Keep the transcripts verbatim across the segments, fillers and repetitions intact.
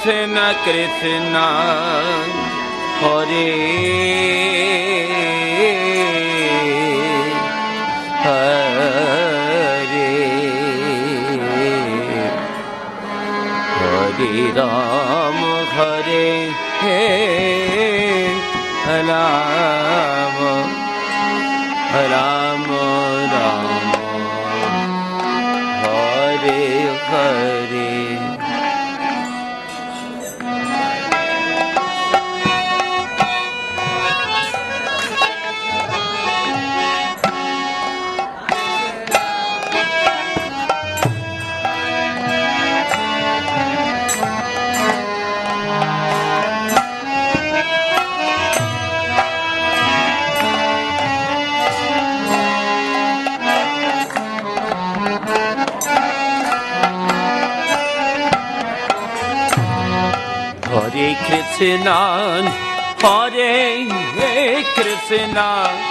Krishna Krishna Hare Hare Hare Ram Hare Ram Ram Ram Hare Hare Hare Krishna, Hare Krishna,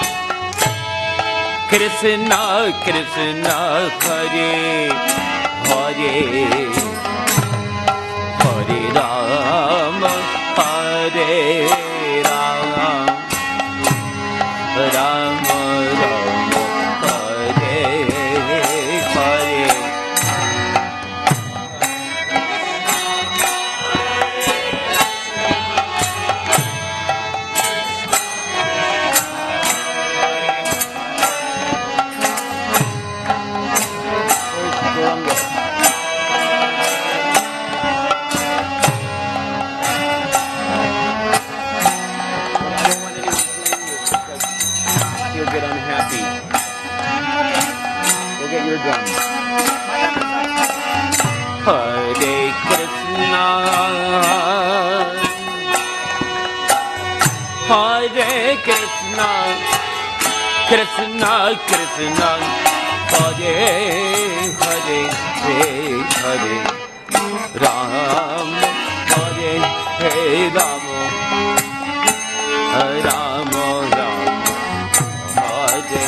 Krishna Krishna, Hare Hare, Hare Ram, Hare Ram, Ram Ram, Hare Hare. Hare Krishna, Hare Krishna, Krishna Krishna, Hare Hare, Hare Ram, Hare Ram, Ram Ram, Hare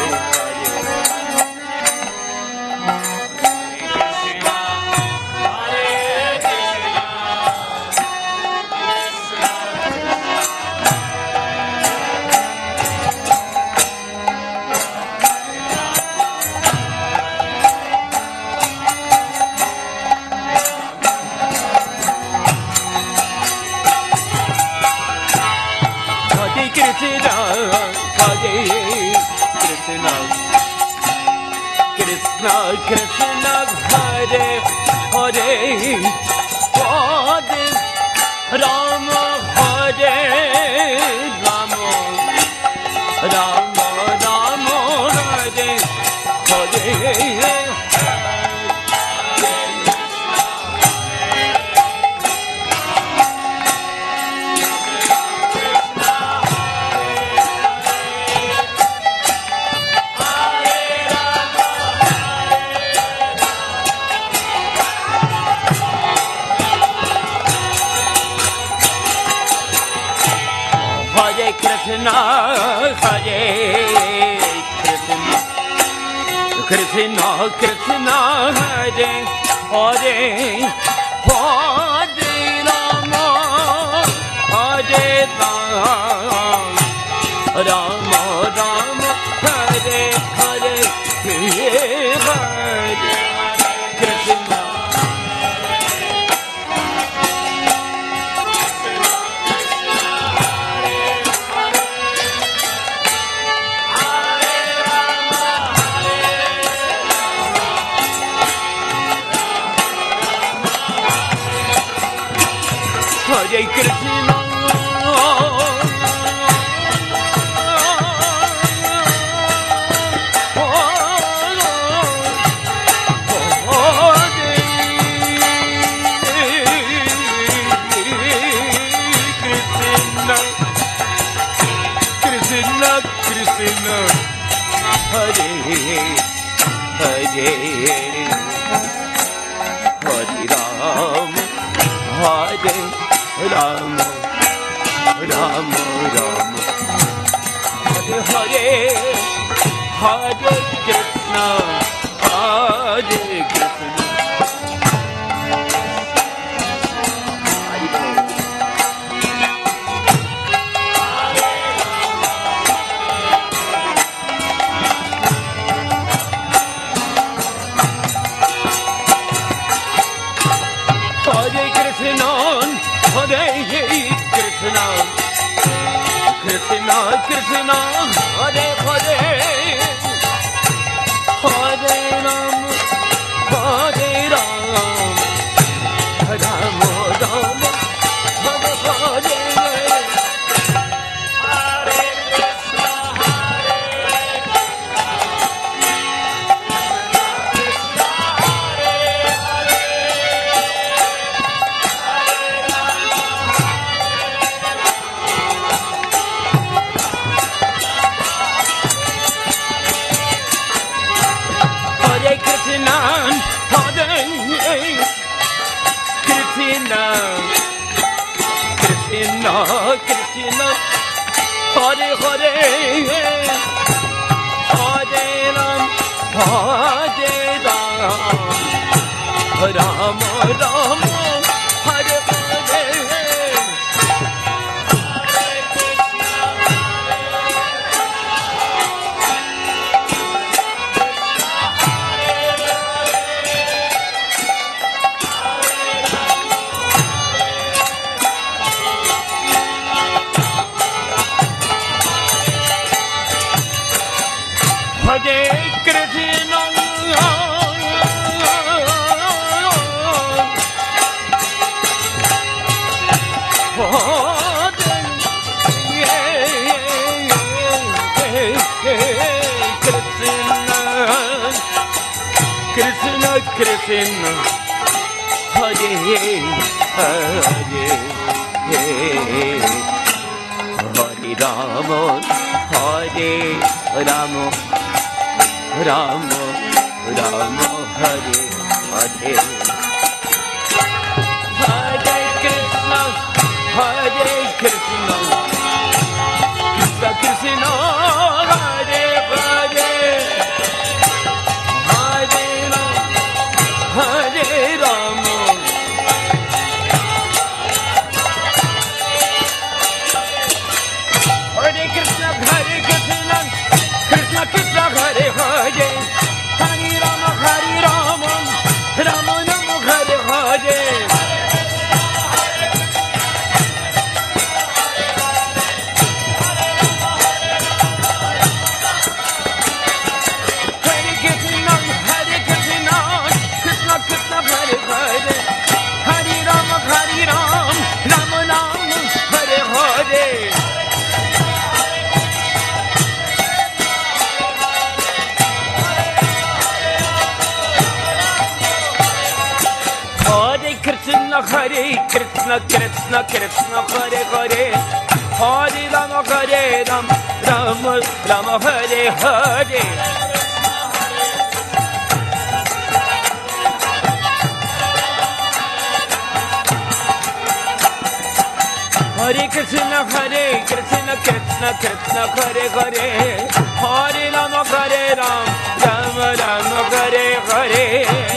Krishna, Hare Krishna, Krishna Krishna, Hare Hare, Hare Rama, Hare Rama, Rama Rama, Hare Hare. Krishna, Hare Krishna, Krishna Krishna, Hare Hare, Hare Rama, Hare Rama, Rama Rama, Hare Hare, Hare Krishna. Hare Krishna, Krishna Krishna, Hare Hare, Hare Ram, Hare Ram, Ram Ram, Hare Hare, Hare Krishna, Hare Krishna. Krishna Krishna Hare Hare Hare Ram Hare Ram Ram Ram Hare Hare Krishna Krishna Hare Hare Hare Ram Hare Ram Ram Ram Hare Hare Hare Krishna Krishna Krishna Hare Hare Hare Rama Hare Rama Rama Rama Hare Hare Hare Krishna Hare Krishna Krishna Krishna Hare Hare Hare Rama Hare Rama Hare Krishna Hare Krishna Krishna Krishna Hare Hare Hare Rama Hare Rama Rama Rama Hare Hare Hare Krishna Hare Krishna Krishna Krishna Hare Hare Hare Rama Hare Rama Rama Rama Hare Hare Krishna Hare Krishna Krishna Krishna Hare Hare Hare Rama Hare Rama Rama Rama Hare Hare Hare Krishna Hare Krishna Krishna Krishna Hare Hare Hare Rama Hare Rama Rama Rama Hare Hare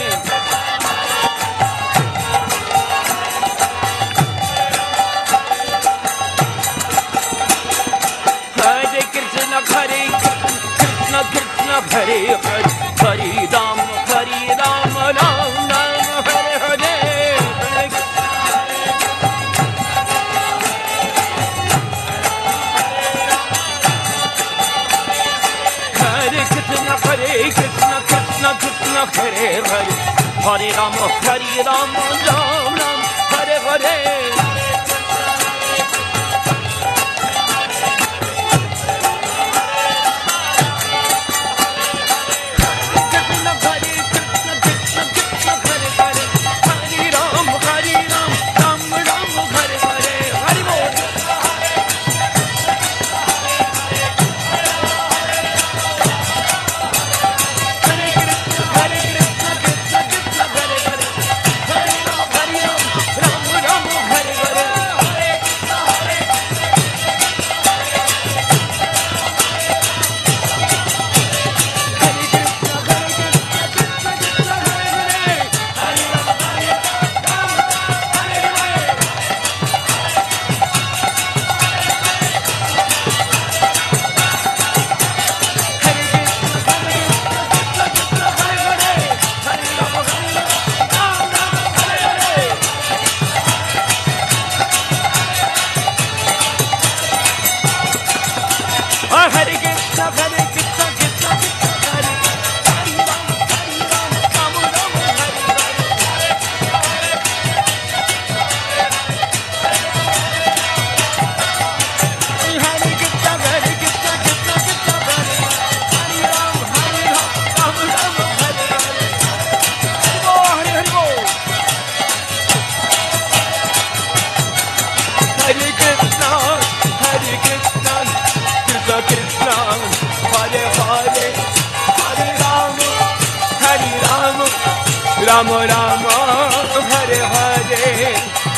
Hare Krishna Hare Krishna Krishna Hare Hare Hare Rama Hare Rama Rama Rama Hare Hare Hare Krishna Hare Krishna Krishna Krishna Hare Hare Hare Rama Hare Rama Rama Rama Hare Hare Hare Hare Krishna, Hare Krishna, Krishna Krishna, Hare Hare Ram, Hare Ram, Ram Ram, Hare Hare. Hare Krishna, Hare Krishna, Krishna Krishna, Hare Hare Ram, Hare Ram, Ram Ram, Hare Hare. Hare Hare Bol. Hare Krishna, Hare Krishna, Krishna Krishna, Hare Hare, Hare Rama, Hare Rama, Rama Rama, Hare Hare.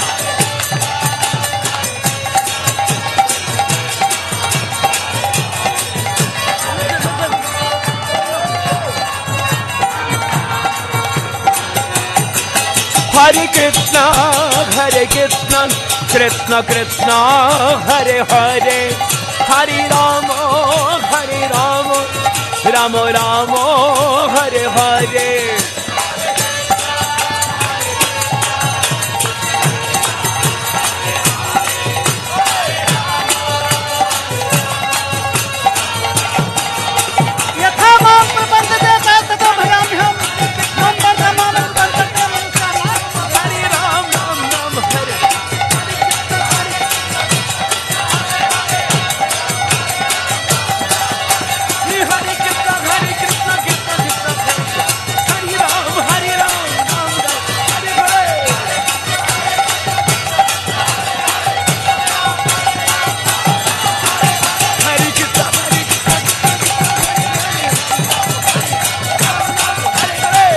Hare Krishna, Hare Krishna, Krishna Krishna, Hare Hare, Hare Rama, Hare Rama, Rama Rama, Hare Hare. यथा मां प्रपद्यते तथा भयाम्यहम् मां वर्धमानं वर्धते नमस्कारः Hare Ram, Ram Ram, Hare Hare Krishna, Hare Krishna, Krishna Krishna, Hare Ram, Hare Ram, Ram Ram, Hare Hare. Hare Krishna, Hare Krishna, Hare Hare.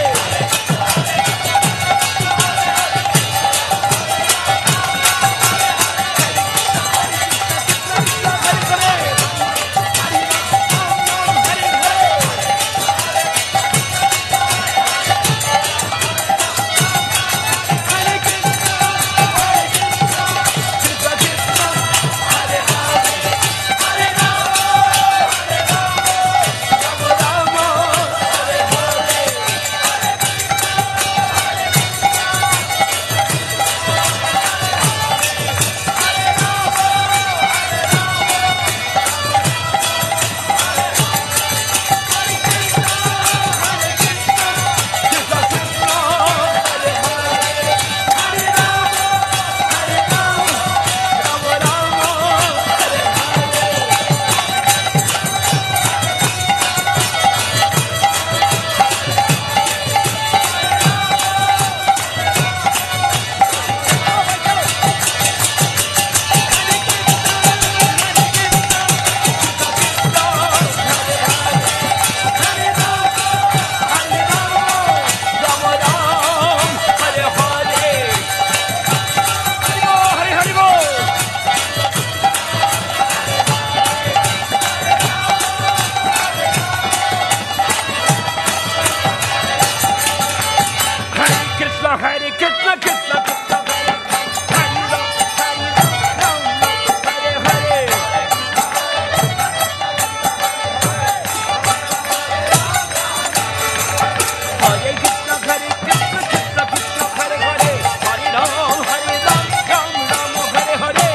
Hare Krishna, Krishna Krishna, Hare Hare Ram, Hare Ram, Hare Hare. Hare Krishna, Hare Krishna, Krishna Krishna, Hare Hare, Hare Ram, Hare Ram, Ram Ram, Hare Hare.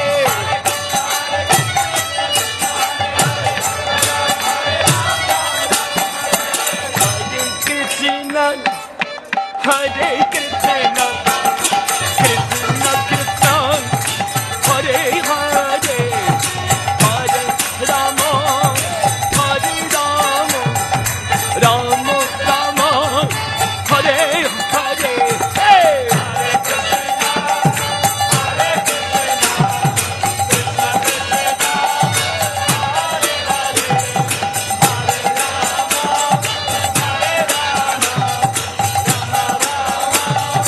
Hare Krishna, Hare Krishna, Krishna Krishna, Hare Hare, Hare Rama, Hare Rama, Rama Rama, Hare Hare. Hey! Hare Krishna, Hare Krishna, Krishna Krishna, Hare Hare, Hare Rama, Hare Rama, Rama Rama,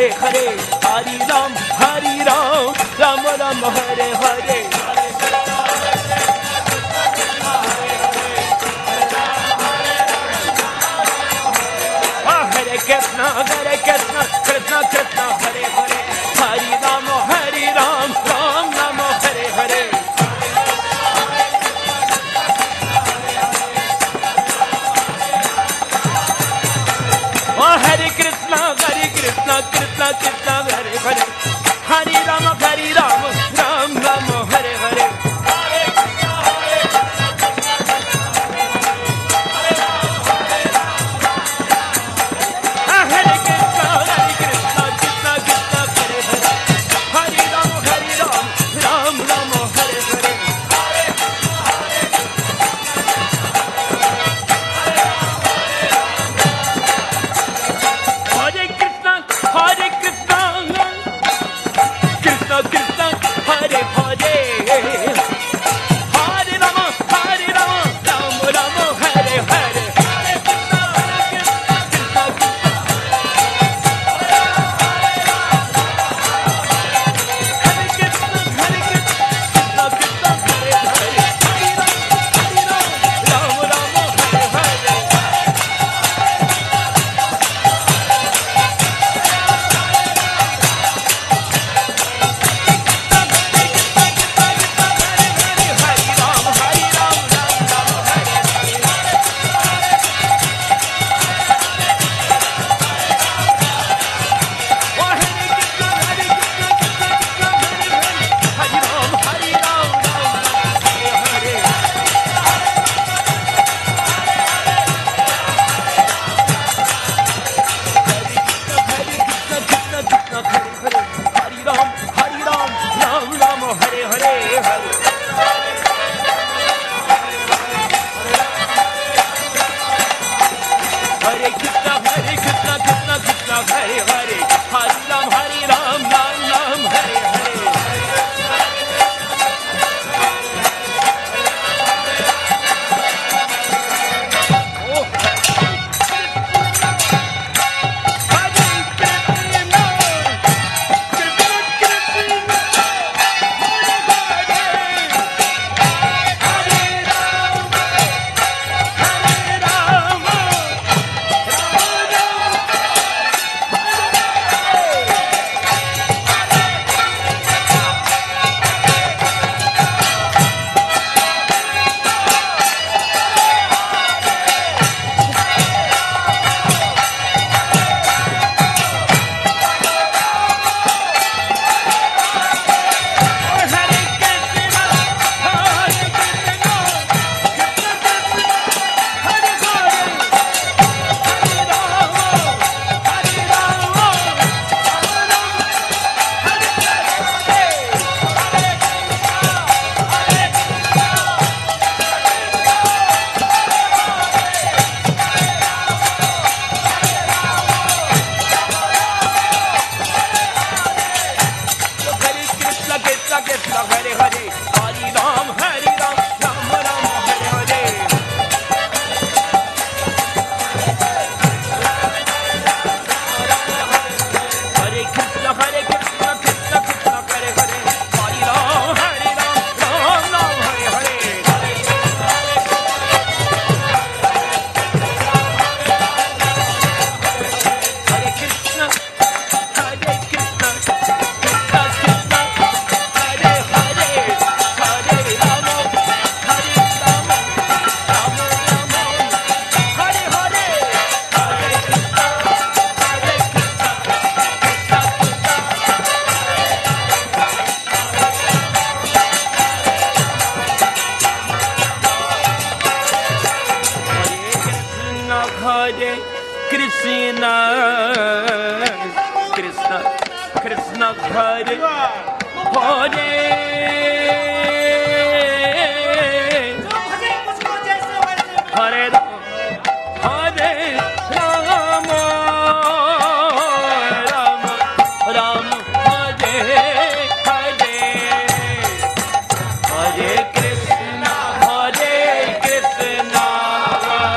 हरे हरि राम हरि राम राम राम हरे हरे हरे कृष्ण हरे कृष्ण कृष्ण कृष्ण हरे हरे हरि राम हरि राम राम राम हरे हरे हरे कृष्ण हरे Krishna Krishna Krishna Hare Hare Hari Ram Hari Ram Ram Ram Hare Hare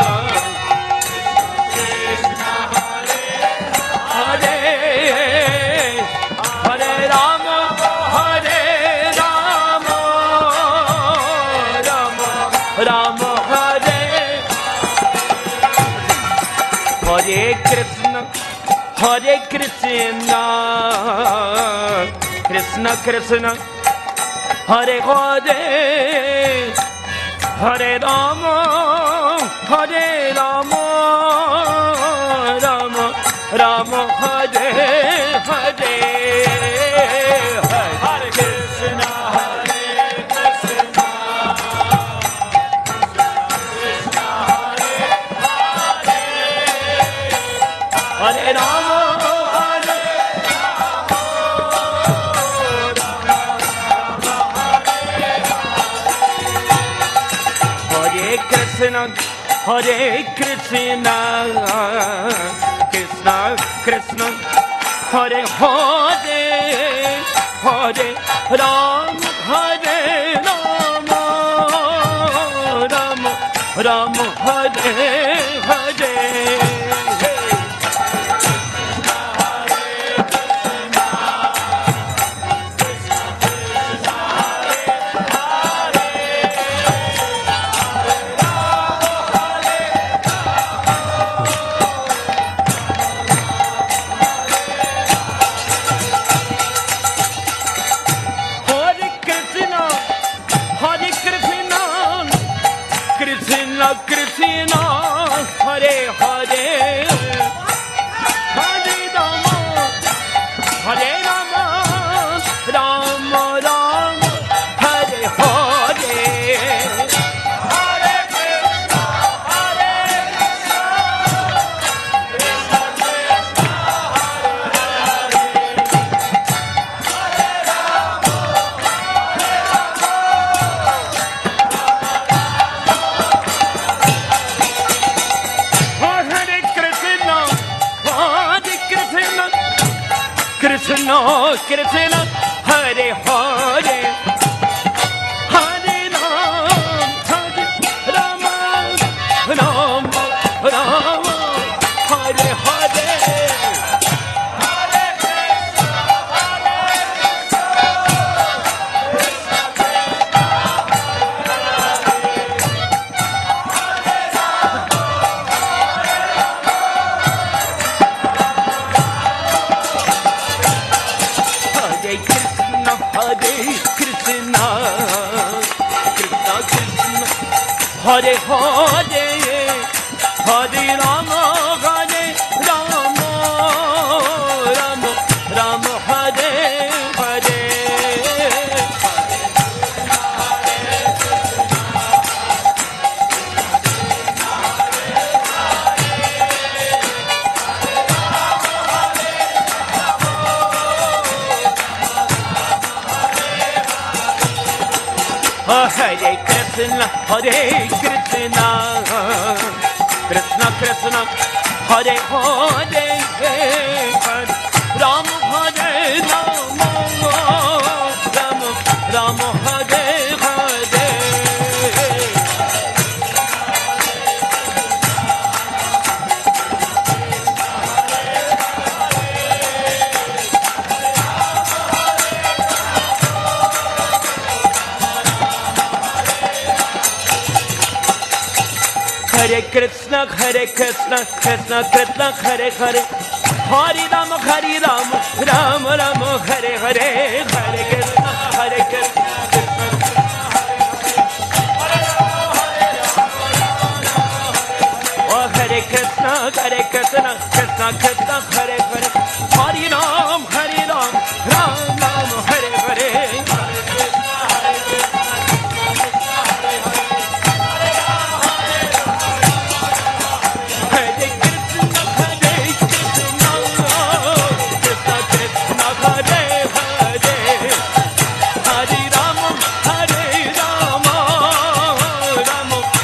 Hare Hare Krishna, Hare Krishna, Krishna Krishna, Hare Hare, Hare Rama, Hare Rama, Rama Rama, Hare Hare, Hare Krishna, Hare Krishna, Hare Rama, Hare Hare Krishna, Hare Krishna, Krishna Krishna, Hare Hare, Hare Rama, Hare Rama, Rama Rama, Hare Hare. Krishna, Hare Hare, Hare Rama, Hare Rama, Rama Rama, Hare Hare, Hare Krishna, Hare Krishna, Krishna Krishna, Hare Hare, Hare Krishna, Hare Krishna, Krishna Krishna, Hare Hare, Hare Rama, Hare Rama, Rama Rama, Hare Hare, Hare Krishna, Hare Hare Krishna, Hare Krishna, Krishna Krishna, Hare Hare, Hare Rama, Hare Rama, Rama Rama, Hare Hare. Hare Krishna, Hare Krishna, Krishna Krishna, Hare Hare, Hare Rama, Hare Rama, Rama Rama, Hare Hare. Hare Krishna, Hare Krishna, Krishna Krishna, Hare Hare, Hare Rama, Hare Rama, Rama Rama, Hare Hare, Hare Krishna, Hare Krishna, Krishna Oh Hare Krishna, Hare Krishna, Krishna Krishna, Hare Hare, Hare Rama, Hare Rama, Rama Rama, Hare Hare, Hare Krishna, Hare Krishna.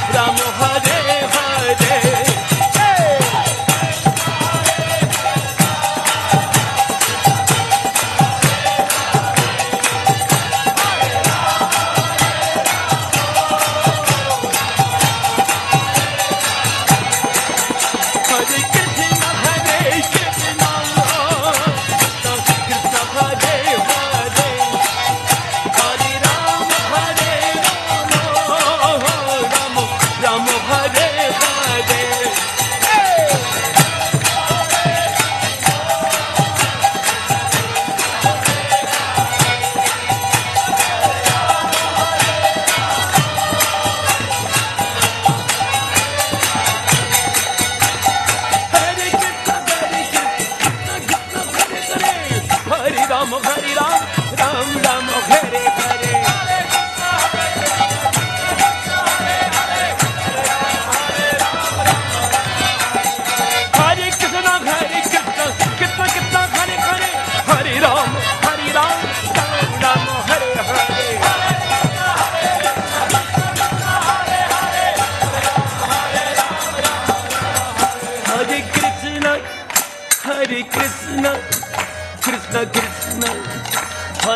Hare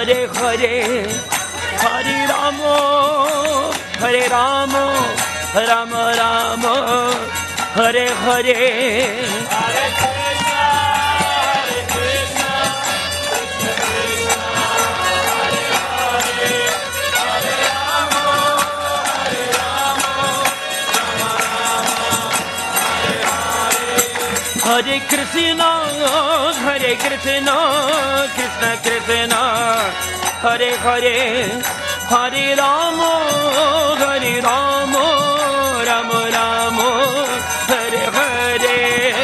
Hare Hare Hare Rama Hare Rama Rama Rama Hare Hare Hare Krishna Hare Krishna Krishna Krishna Hare Hare Hare Rama Hare Rama Rama Rama Hare Hare Hare Krishna Hare Krishna Krishna Krishna Hare Hare Hare Rama Hare Rama Rama Rama Hare Hare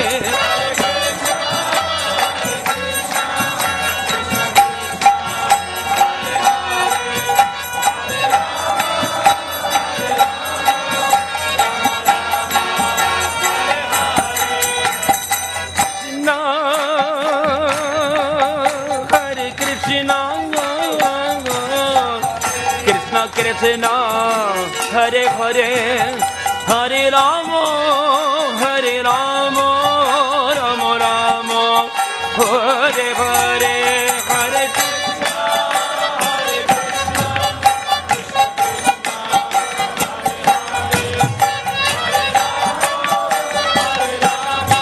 Krishna Hare Hare Hare Rama Hare Rama Rama Rama Hare Hare Hare Krishna Hare Krishna Krishna Krishna Hare Hare Hare Rama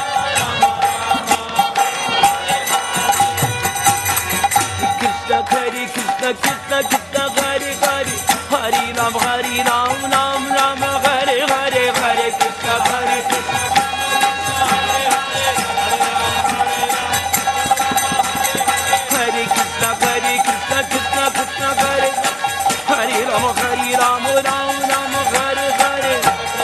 Hare Rama Rama Rama Hare Hare Krishna Hare Krishna Krishna Krishna Hare Hare Hare Ram Hare Ram Ram Ram Hare Hare Hare Krishna Hare Krishna Hare Krishna Hare Krishna Krishna Krishna Hare Hare Ram Hare Ram Ram Ram Hare Hare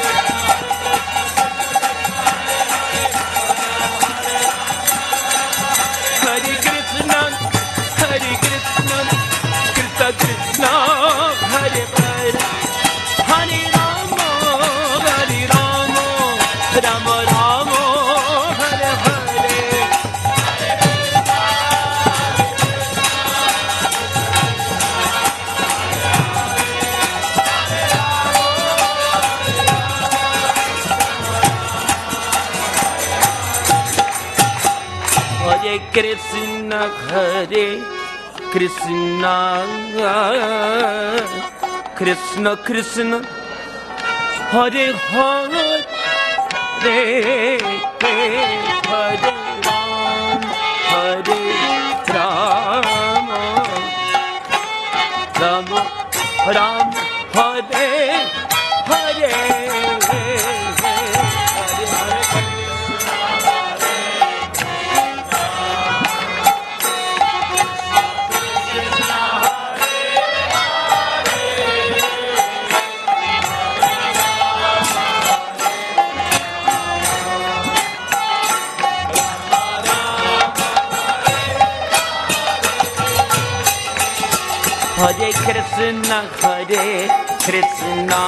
Hare Krishna Hare Krishna Krishna Krishna Hare Hare Hare Rama Hare Rama Rama Rama Hare Hare Hare Krishna Hare Krishna Krishna Krishna Hare Hare Hare Ram Hare Rama Rama Ram Hare Hare Hare Krishna Hare Krishna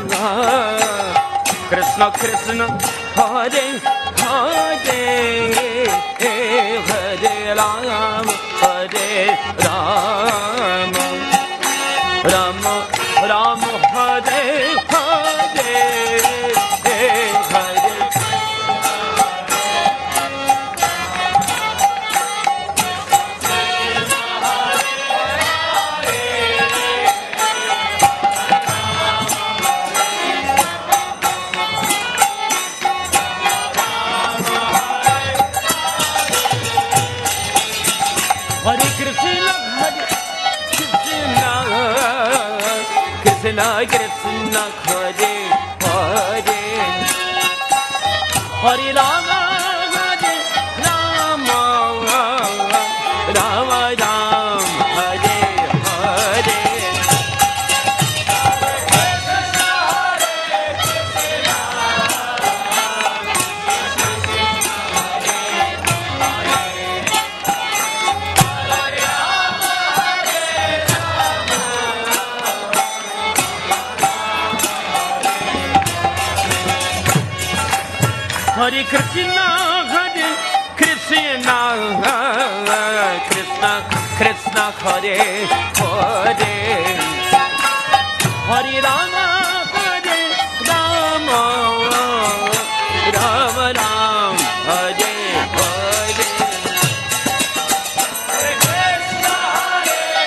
Krishna Krishna Hare Hare Hare Ram Hare Rama Rama Rama Hare Hare Hare Hare Krishna Hare Krishna Krishna Krishna Hare Hare Hare Rama Hare Rama Rama Ram Hare Hare Hare Krishna Hare Krishna Krishna Krishna Hare Hare Hare Rama Hare Rama Rama Ram Hare Hare Hare Krishna Hare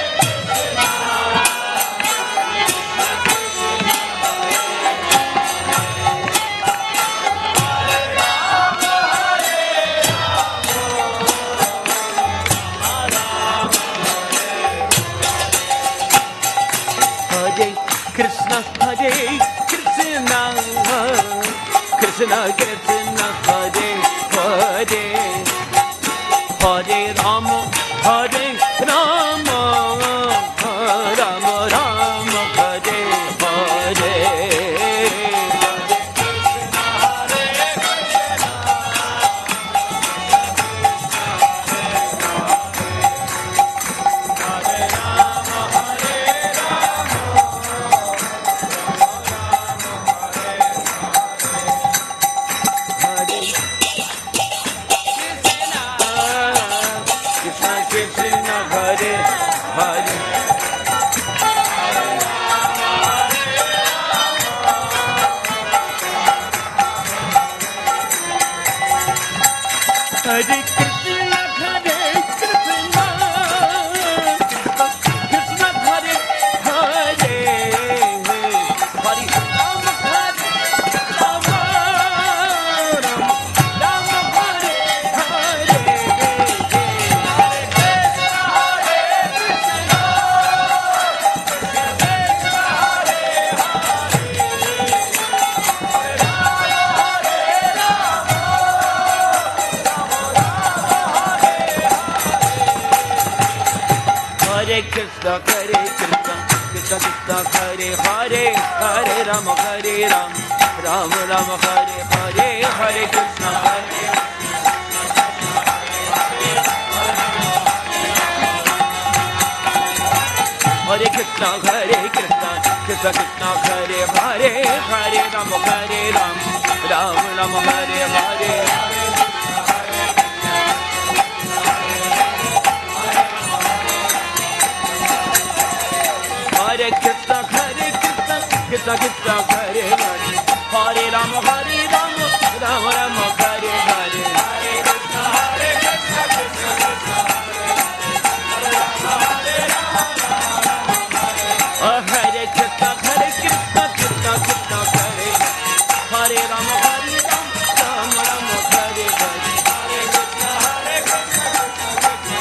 Krishna Krishna Hare Hare Hare Rama Hare Rama Rama Rama Hare Hare Hare Krishna, Hare Krishna, Krishna Hare Hare, Hare Rama, Hare Rama, Rama Hare Hare, Hare Krishna, Hare Krishna, Krishna Krishna, Hare Hare, Hare Rama, Hare Rama, Rama Rama, Hare Hare, Hare Krishna, Hare Hare Krishna, Hare Krishna, Krishna Krishna, Hare Hare, Hare Rama, Hare Rama, Rama Rama, Hare Hare. Hare Krishna, Hare Krishna, Krishna Krishna, Hare Hare, Hare Rama, Hare Rama, Rama Rama, Hare Hare. Hare Krishna, Hare Krishna, Krishna Krishna, Hare Krishna, Hare Krishna, Krishna Krishna, Hare Hare Rama, Hare Rama, Rama Rama, Hare Hare. Hare Krishna, Hare Krishna, Krishna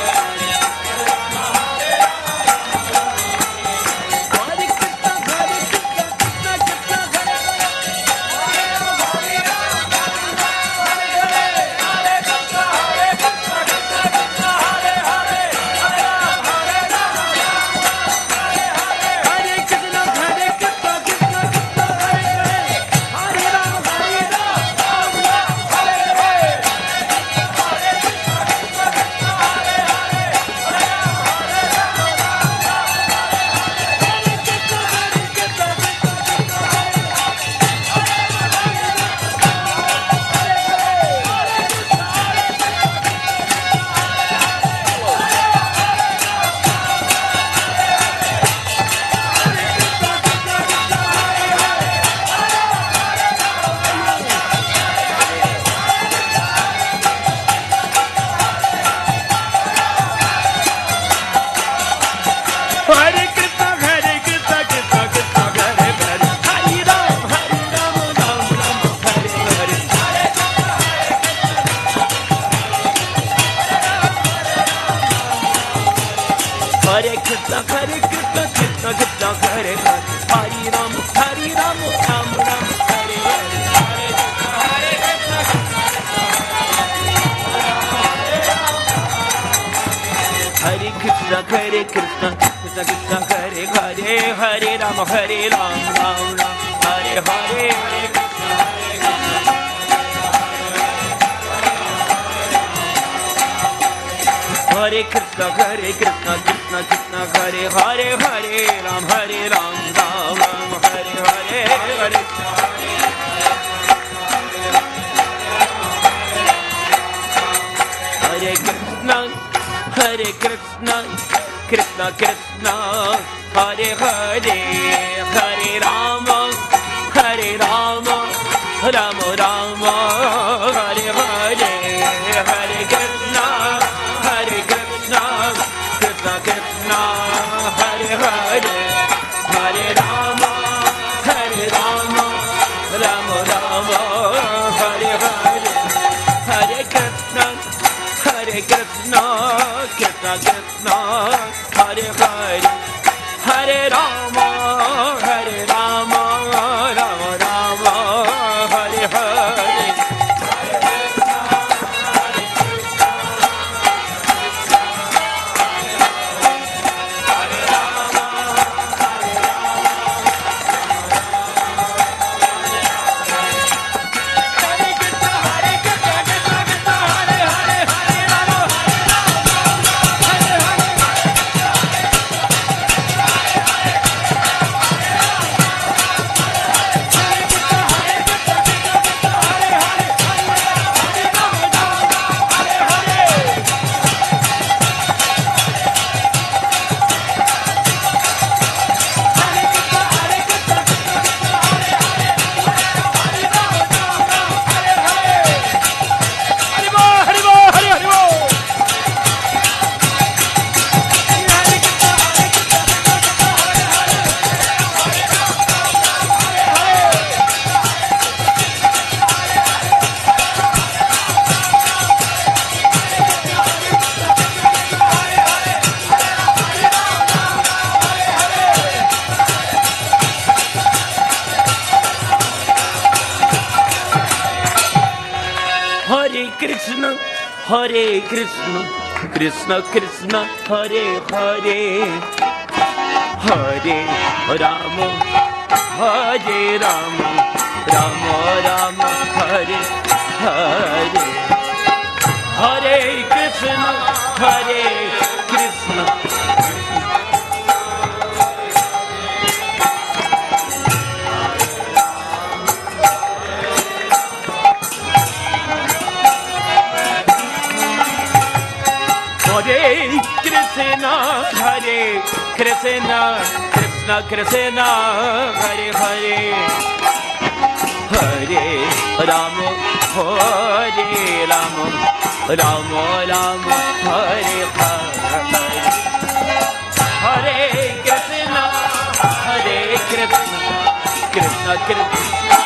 Hare Krishna, Krishna Krishna, Hare Hare, Hare Rama, Hare Rama, Rama Rama, Hare Hare. Hare Krishna, Hare Krishna, Krishna Krishna, Hare Hare, Hare Rama, Hare Rama, Rama Rama, Hare Hare, Hare Hare Krishna, Hare Krishna, Krishna Krishna, Hare Hare, Hare Rama, Hare Rama, Rama Rama, Hare Hare, Hare Krishna, Hare Krishna, Krishna Krishna, Hare Hare, Hare Rama, Hare Rama, Rama Rama, Hare Hare, Hare Krishna, Hare Krishna, Krishna Krishna, Hare Hare, Hare Rama, Hare Rama, Rama Rama, Hare Hare. हरे कृष्ण कृष्ण कृष्ण हरे हरे हरे राम हरे राम राम राम हरे हरे हरे कृष्ण हरे कृष्ण हरे कृष्ण हरे कृष्ण कृष्ण कृष्ण हरे हरे हरे राम हरे राम राम राम हरे हरे हरे कृष्ण हरे कृष्ण कृष्ण कृष्ण